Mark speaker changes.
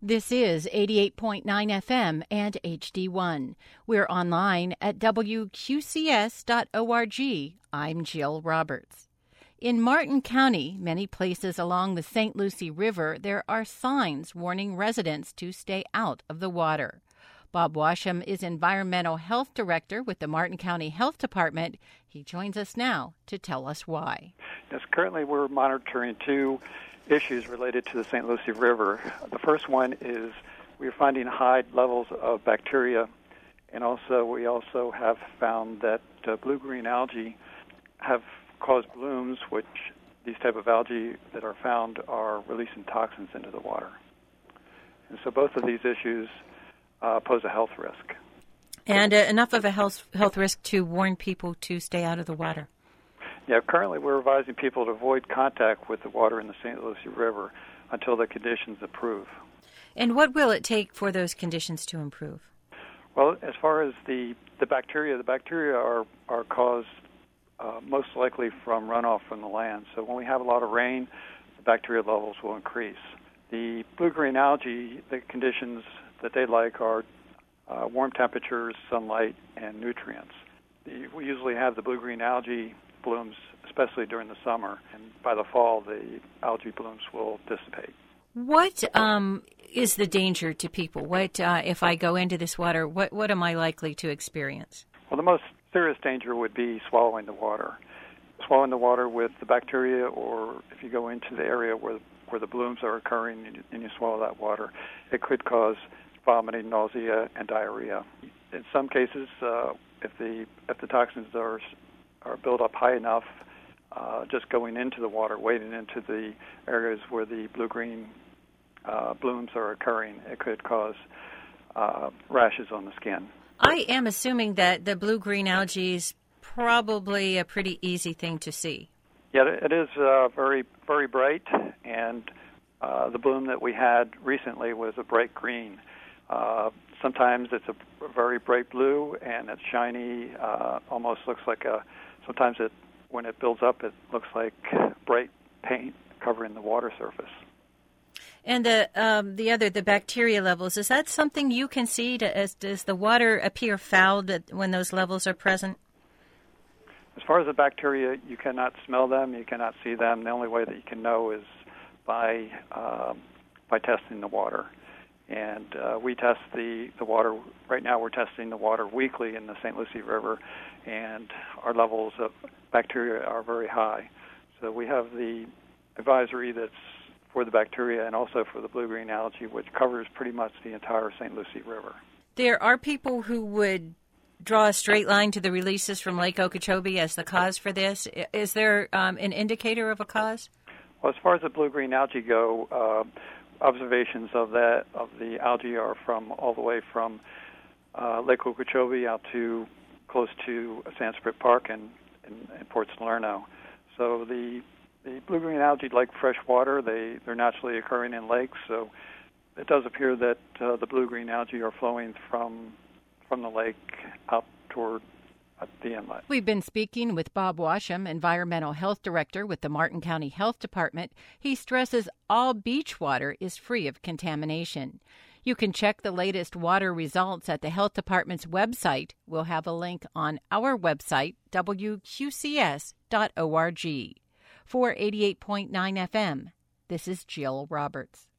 Speaker 1: This is 88.9 FM and HD1. We're online at WQCS.org. I'm Jill Roberts. In Martin County, many places along the St. Lucie River, there are signs warning residents to stay out of the water. Bob Washam is Environmental Health Director with the Martin County Health Department. He joins us now to tell us why.
Speaker 2: Yes, currently we're monitoring two issues related to the St. Lucie River. The first one is we're finding high levels of bacteria, and we also have found that blue-green algae have caused blooms, which these type of algae that are found are releasing toxins into the water. And so both of these issues pose a health risk.
Speaker 1: And enough of a health risk to warn people to stay out of the water.
Speaker 2: Yeah, currently we're advising people to avoid contact with the water in the St. Lucie River until the conditions improve.
Speaker 1: And what will it take for those conditions to improve?
Speaker 2: Well, as far as the bacteria are caused most likely from runoff from the land. So when we have a lot of rain, the bacteria levels will increase. The blue-green algae, the conditions that they like are warm temperatures, sunlight, and nutrients. We usually have the blue-green algae blooms, especially during the summer, and by the fall, the algae blooms will dissipate.
Speaker 1: What is the danger to people? What if I go into this water? What am I likely to experience?
Speaker 2: Well, the most serious danger would be swallowing the water. Swallowing the water with the bacteria, or if you go into the area where the blooms are occurring and you swallow that water, it could cause vomiting, nausea, and diarrhea. In some cases, if the toxins are built up high enough, just going into the water, wading into the areas where the blue-green blooms are occurring, it could cause rashes on the skin.
Speaker 1: I am assuming that the blue-green algae is probably a pretty easy thing to see.
Speaker 2: Yeah, it is very, very bright, and the bloom that we had recently was a bright green. Sometimes it's a very bright blue, and it's shiny, almost looks like sometimes when it builds up, it looks like bright paint covering the water surface.
Speaker 1: And the bacteria levels, is that something you can see? Does the water appear foul when those levels are present?
Speaker 2: As far as the bacteria, you cannot smell them, you cannot see them. The only way that you can know is by testing the water. And we test the water. Right now we're testing the water weekly in the St. Lucie River, and our levels of bacteria are very high. So we have the advisory that's for the bacteria and also for the blue-green algae, which covers pretty much the entire St. Lucie River. There
Speaker 1: are people who would draw a straight line to the releases from Lake Okeechobee as the cause for this. Is there an indicator of a cause?
Speaker 2: Well, as far as the blue-green algae go, observations of the algae are all the way from Lake Okeechobee out to close to Sanskrit Park and Port Salerno. So the blue-green algae like fresh water. They're naturally occurring in lakes, so it does appear that the blue-green algae are flowing from the lake out toward the inlet.
Speaker 1: We've been speaking with Bob Washam, Environmental Health Director with the Martin County Health Department. He stresses all beach water is free of contamination. You can check the latest water results at the Health Department's website. We'll have a link on our website, WQCS.org. For 88.9 FM, this is Jill Roberts.